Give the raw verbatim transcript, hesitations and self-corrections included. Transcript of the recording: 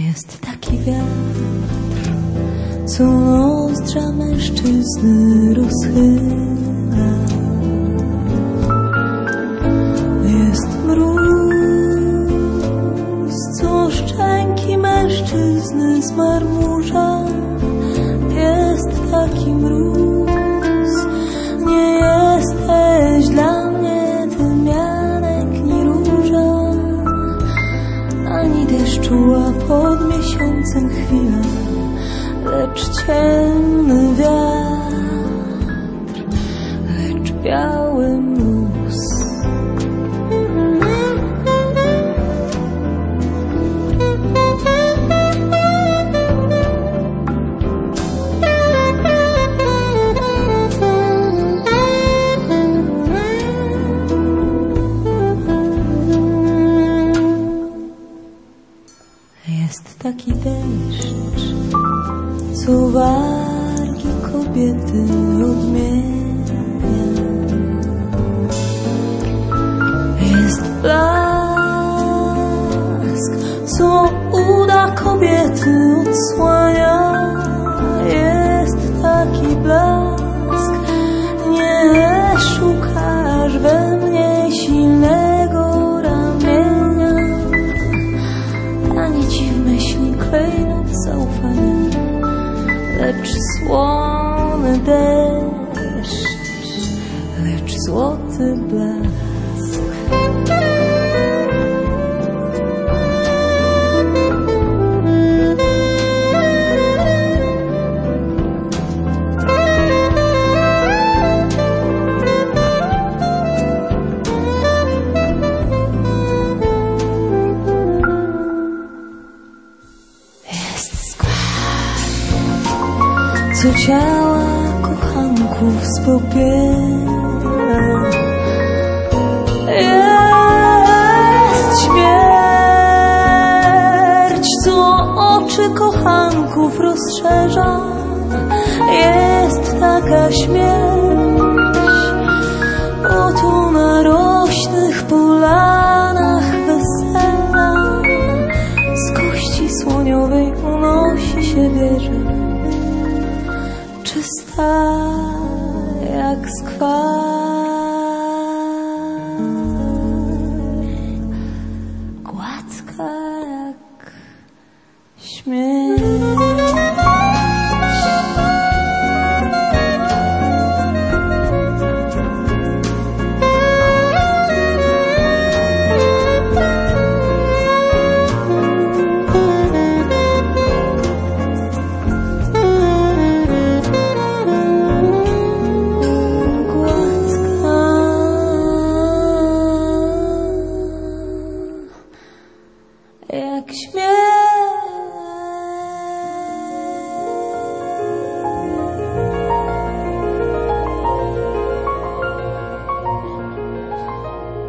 Jest taki wiatr, co nozdrza mężczyzny rozchyla. Jest mróz, co szczęki mężczyzny zmarmurza. Jest taki mróz, nie jesteś dla mnie tym janek ni róża, ani deszczuła pod miesiącem chwila, lecz ciemny wiatr, lecz biały mróz. Jest taki deszcz, co wargi kobiety odmienia. Jest blask, co uda kobiety odsłania. Jest taki blask, nie szukasz we mnie silnego ramienia, ani ci w myśli klejnot zaufania, lecz słony deszcz, lecz złoty blask. Co ciała kochanków spopiera. Jest śmierć, co oczy kochanków rozszerza. Jest taka śmierć, oto na rośnych polanach wesela. Z kości słoniowej unosi się wieża, czysta jak skwar, gładka jak śmierć.